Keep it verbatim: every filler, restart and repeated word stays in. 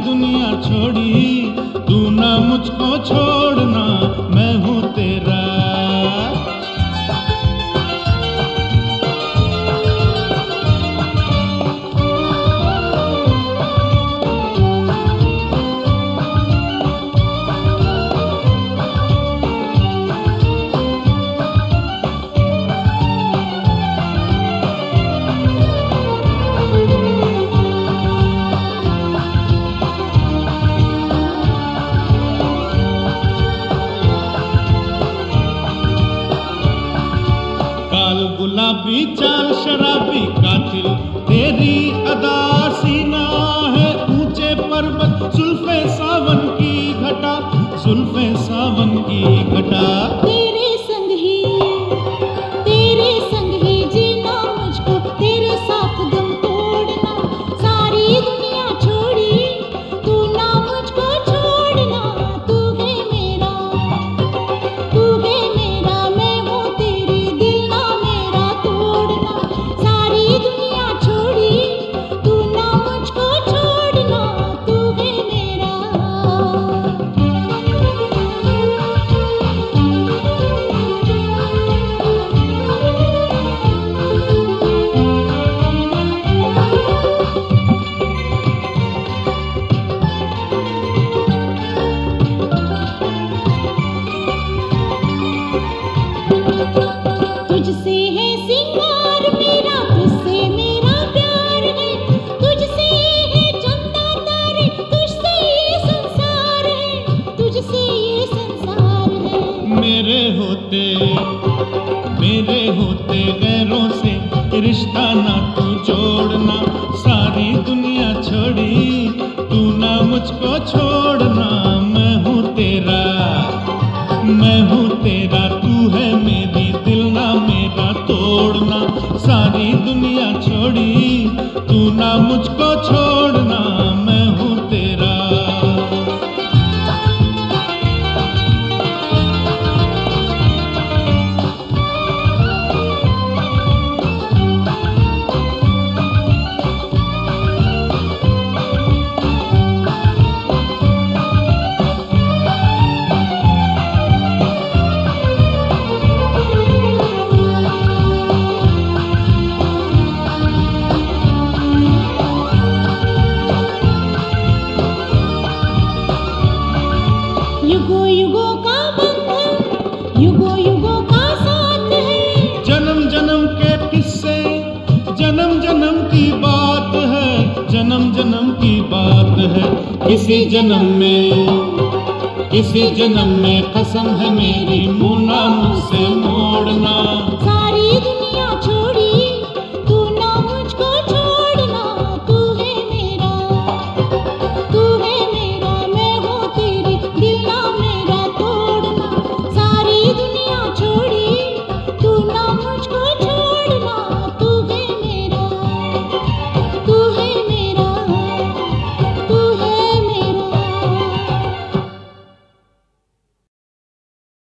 दुनिया छोड़ी, तू ना मुझको छोड़ना, मैं हूँ तेरा। काल गुलाबी चाल शराबी कातिल तेरी अदा, सीना है ऊंचे पर्वत जुल्फे सावन की घटा, जुल्फे सावन की घटा। तेरे संग ही तेरे संग ही जीना मुझको, तेरे साथ गम तोड़ना, सारी दुनिया छोड़ी, तू ना मुझको छोड़ना। तू है मेरा, तू है मेरा, मैं हूँ तेरी, दिल ना मेरा तोड़ना, सारी दुनिया छोड़ी, तू ना मुझको छोड़ना। तू है मेरा। तुझसे है सिंगार मेरा, तुझसे मेरा प्यार है, तुझसे है चंदा तारे, तुझसे ये संसार है, तुझसे ये संसार है। मेरे होते मेरे होते गैरों से रिश्ता ना तू जोड़ना, सारी दुनिया छोड़ी, तू ना मुझको छोड़ना, मैं हूँ तेरा, मैं हूँ तेरा, तू है मेरी, दिल ना मेरा तोड़ना, सारी दुनिया छोड़ी, तू ना मुझको छोड़ना, मैं हूँ तेरा। युगों युगों का बंधन, युगों युगों का साथ है, जन्म जन्म के किस्से, जन्म जन्म की बात है, जन्म जन्म की बात है। किसी जन्म में किसी जन्म में कसम है मेरी, मुन्ना मुझसे मोड़ना।